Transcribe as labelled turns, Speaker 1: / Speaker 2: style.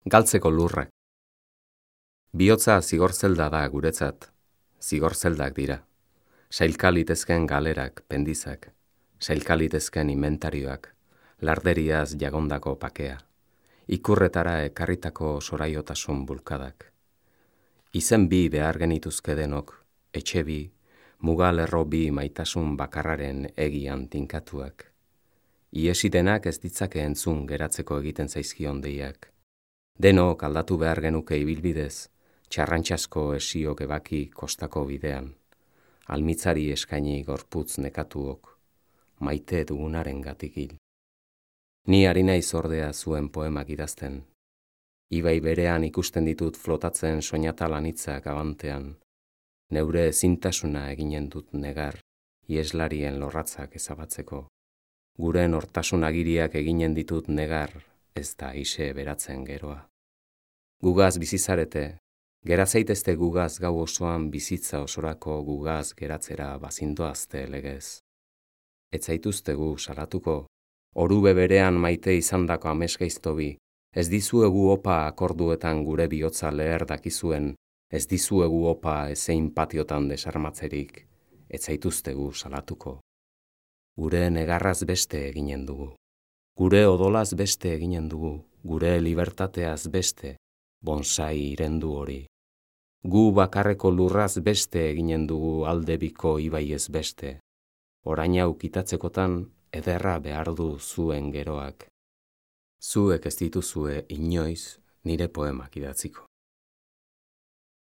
Speaker 1: Galtzeko lurrak. Bihotza zigorzelda da guretzat, zigorzeldak dira. Sailka litezken galerak, pendizak, sailka litezken inventarioak, larderiaz jagondako pakea, ikurretara ekarritako soraiotasun bulkadak. Izen bi behar genituzke denok, etxe bi, mugalerro bi maitasun bakarraren egian tinkatuak. Iesidenak ez ditzake entzun geratzeko egiten zaizkion deiak. Denok aldatu behar genuke ibilbidez, txarrantxasko esiok ebaki kostako bidean, almitzari eskaini gorputz nekatuok, maite dugunaren gatik hil. Ni ari naiz ordea zuen poemak idazten. Ibai berean ikusten ditut flotatzen soinatal anitzak abantean, neure ezintasuna eginen dut negar, ieslarien lorratzak ezabatzeko. Gure nortasun agiriak eginen ditut negar, ez da ise beratzen geroa. Gugaz bizizarete, gera zaitezte gugaz gau osoan bizitza osorako gugaz geratzera bazindoazte legez. Ez zaituztegu salatuko, orube berean maite izandako amesgaiztobi, ez dizuegu opa akorduetan gure bihotza leher dakizuen, ez dizuegu opa ezein patiotan desarmatzerik, ez zaituztegu salatuko. Gure negarraz beste eginen dugu, gure odolaz beste eginen dugu, gure libertateaz beste, bonsai irendu hori. Gu bakarreko lurraz beste eginen dugu aldebiko ibaiez beste. Orain hau kitatzekotan ederra behar du zuen geroak. Zuek ez dituzue inoiz nire poemak idatziko.